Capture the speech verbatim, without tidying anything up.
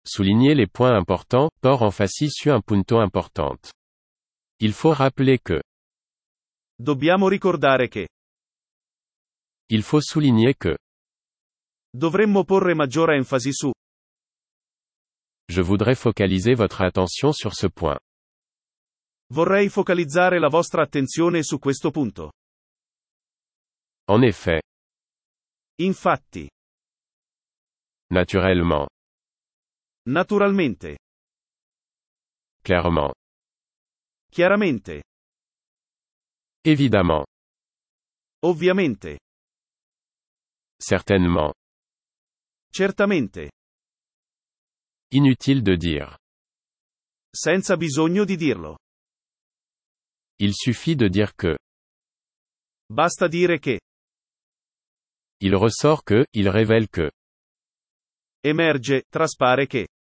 Souligner les points importants, por enfasi su un punto importante. Il faut rappeler que. Dobbiamo ricordare che. Il faut souligner que. Dovremmo porre maggiore enfasi su. Je voudrais focaliser votre attention sur ce point. Vorrei focalizzare la vostra attenzione su questo punto. En effet. Infatti. Naturellement. Naturalmente. Clairement. Chiaramente. Évidemment. Ovviamente. Certainement. Certamente. Inutile de dire. Senza bisogno di dirlo. Il suffit de dire que. Basta dire che. Il ressort que, il révèle que. Emerge, traspare che.